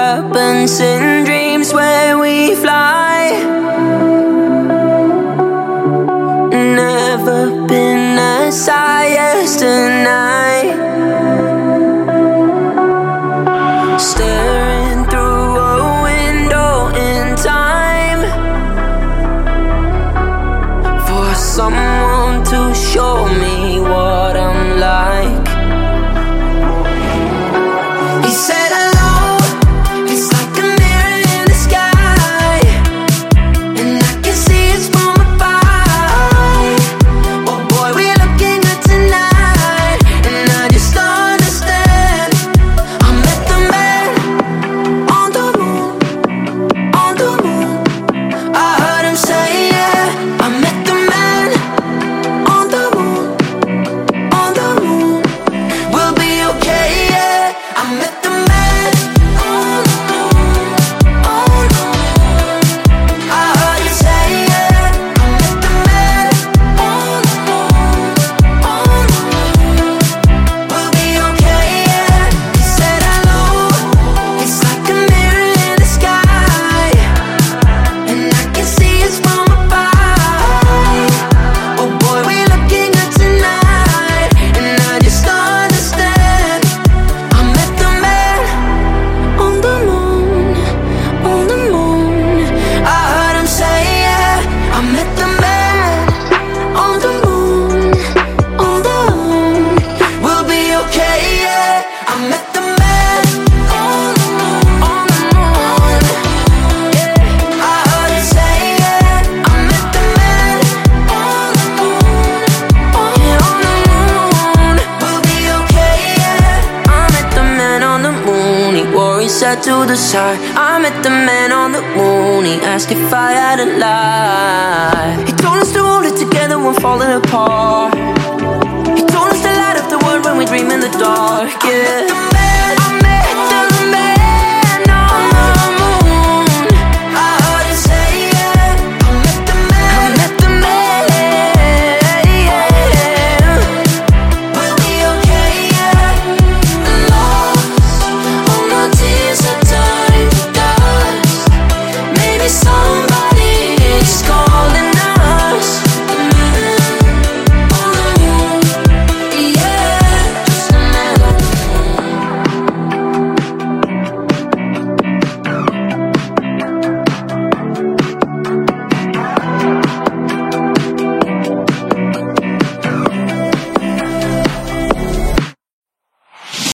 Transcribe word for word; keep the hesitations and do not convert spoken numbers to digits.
happens in dreams where we fly. Never been as high as tonight. Staring through a window in time for someone to show me what I'm like. He said hello, it's like a mirror in the sky, and I can see it's from above. Oh boy, we're looking good tonight, and I just don't understand. I met the man on the moon, on the moon. I heard him say yeah, I met the man on the moon, on the moon. We'll be okay, yeah. I met the man on the moon, on the moon. I heard you say yeah. I met the man on the moon, on the moon. We'll be okay, yeah. He said hello, it's like a mirror in the sky, and I can see it's from above. Oh boy, we're looking good tonight, and I just don't understand. I met the man on the moon, on the moon. I heard him say yeah. I met the man on the moon, on the moon. We'll be okay, yeah. I met the man on the moon, on the moon. Yeah, I heard him say yeah. I met the man on the moon, on, yeah, on the moon. We'll be okay, yeah. I met the man on the moon. He wore his hat to the side. I met the man on the moon. He asked if I had a lie. He told us to hold it together when falling apart. He told us to light up the world when we dream in the dark. Yeah.